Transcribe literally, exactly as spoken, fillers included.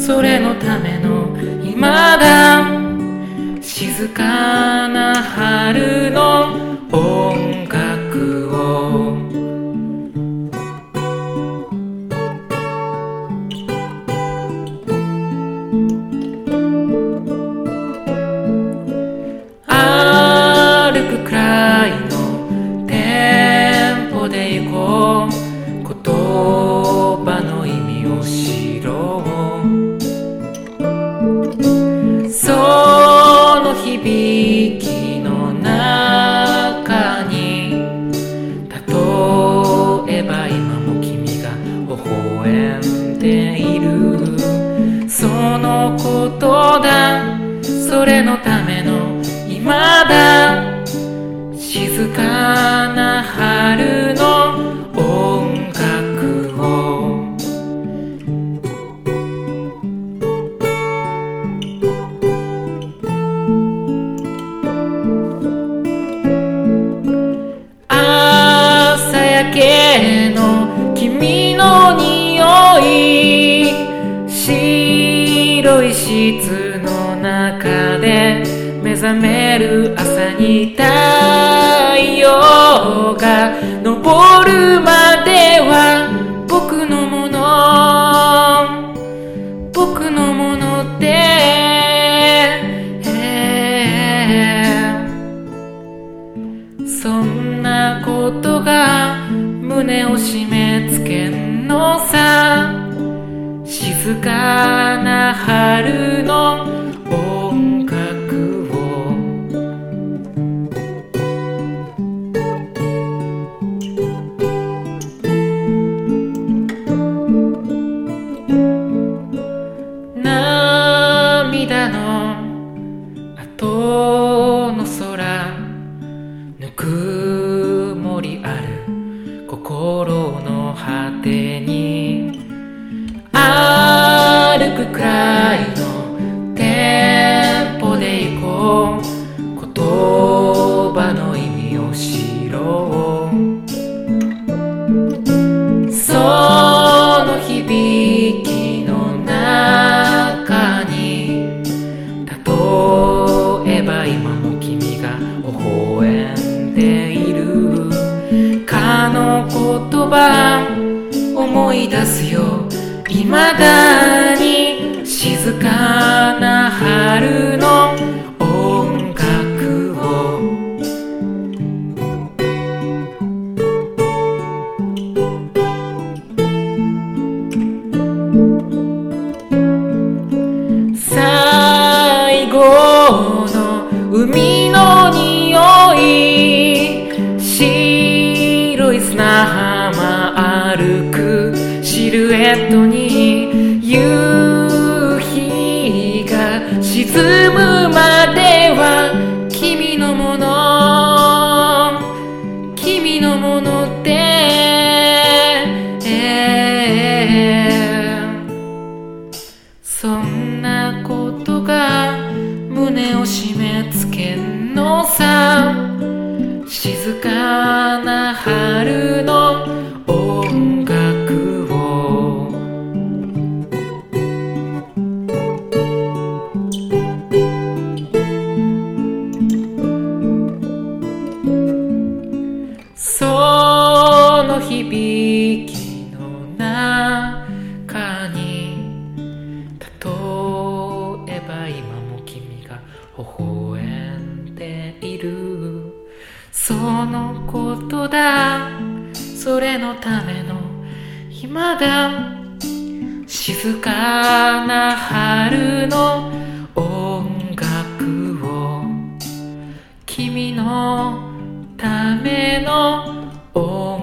それのための今だ。静かな春の音楽を歩くくらいのテンポで行こう。言葉の意味を知ろう。その響きの中に、例えば今も君が微笑んでいる。そのことだ、それのための今だ。静かな春の音楽を朝焼けの君の匂い、白い室の中で目覚める朝に太陽が昇るまでは僕のもの、僕のものって、そんなことが胸を締め付けんのさ。静かな春の音楽を涙の後の空、ぬくもりある心の果てに、歩くくらいのテンポで行こう。言葉の意味を知ろう。その響きの中に、例えば今も君が微笑んでいるかの言葉思い出すよ。未だに静かな春の音楽を最後の海の匂い、白い砂浜歩くシルエットに、夕日が沈むまでは君のもの、君のものって、そんなことが胸を締め付けんのさ。静かな春の音楽をその響きの中に、例えば今も君が微笑んでいる。そのことだ、それのための今だ。静かな春の音楽を君のための音楽